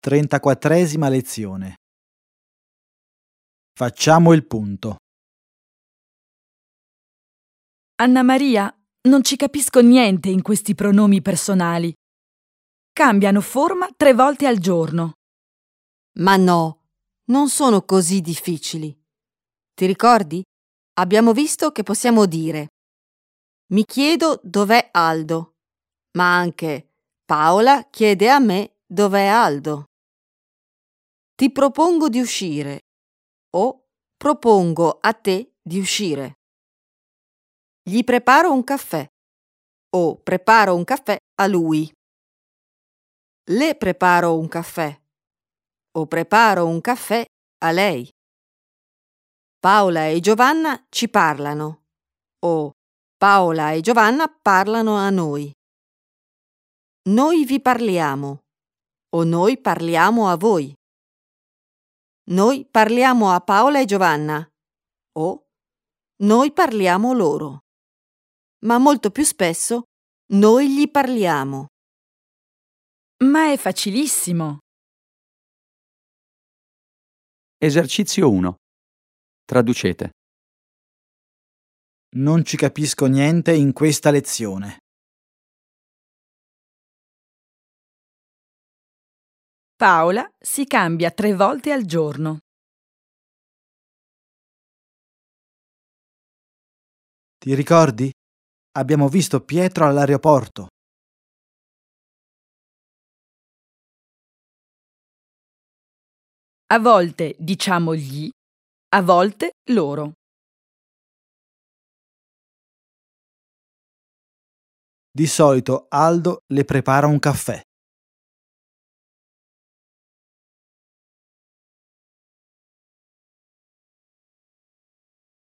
34esima lezione. Facciamo il punto. Anna Maria, non ci capisco niente in questi pronomi personali. Cambiano forma 3 volte al giorno. Ma no, non sono così difficili. Ti ricordi? Abbiamo visto che possiamo dire: mi chiedo dov'è Aldo, ma anche Paola chiede a me dov'è Aldo. Ti propongo di uscire o propongo a te di uscire. Gli preparo un caffè o preparo un caffè a lui. Le preparo un caffè o preparo un caffè a lei. Paola e Giovanna ci parlano o Paola e Giovanna parlano a noi. Noi vi parliamo o noi parliamo a voi. Noi parliamo a Paola e Giovanna o noi parliamo loro. Ma molto più spesso noi gli parliamo. Ma è facilissimo. Esercizio 1. Traducete. Non ci capisco niente in questa lezione. Paola si cambia 3 volte al giorno. Ti ricordi? Abbiamo visto Pietro all'aeroporto. A volte diciamo gli, a volte loro. Di solito Aldo le prepara un caffè.